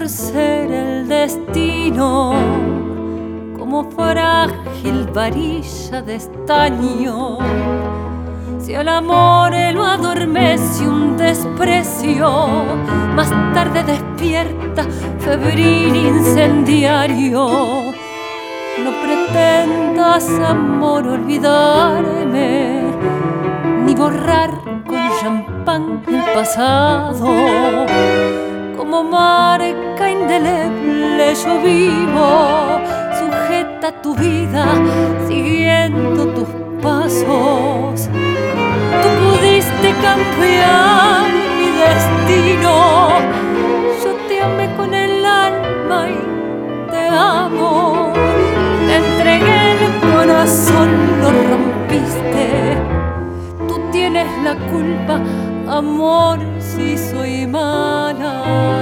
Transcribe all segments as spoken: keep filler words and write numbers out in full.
por ser el destino como frágil varilla de estaño. Si al amor lo adormece un desprecio, más tarde despierta febril incendiario. No pretendas, amor, olvidarme, ni borrar con champán el pasado. Como marca indeleble yo vivo, sujeta a tu vida, siguiendo tus pasos. Tú pudiste cambiar mi destino, yo te amé con el alma y te amo. Te entregué el corazón, lo rompiste. Tú tienes la culpa, amor, si soy mala.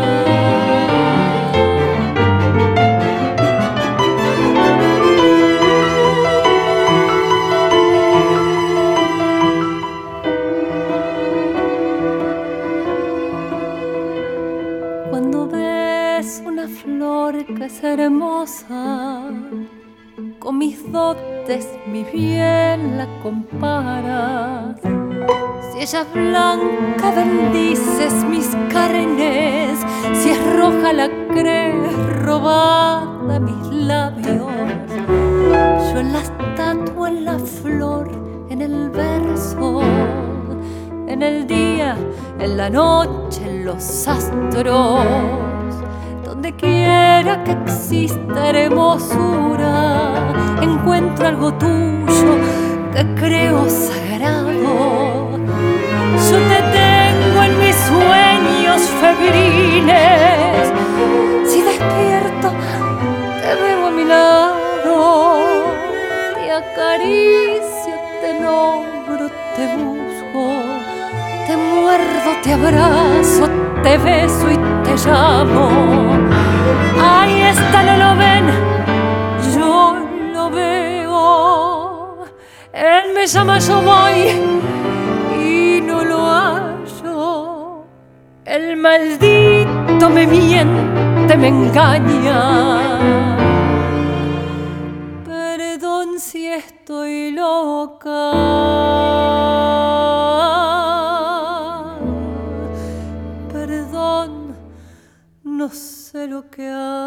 Cuando ves una flor que es hermosa, con mis dotes, mi bien la comparas. Si ella es blanca, bendices mis carnes. Si es roja, la crees robada mis labios. Yo en la estatua, en la flor, en el verso, en el día, en la noche, en los astros. Donde quiera que exista hermosura, encuentro algo tuyo que creo sagrado. Yo te tengo en mis sueños febriles. Si despierto, te veo a mi lado. Te acaricio, te nombro, te busco. Te muerdo, te abrazo, te beso y te llamo. Ahí está, no lo ven, yo lo veo. Él me llama, yo voy y no lo hallo. El maldito me miente, me engaña. Perdón si estoy loca. Perdón, no sé lo que hago.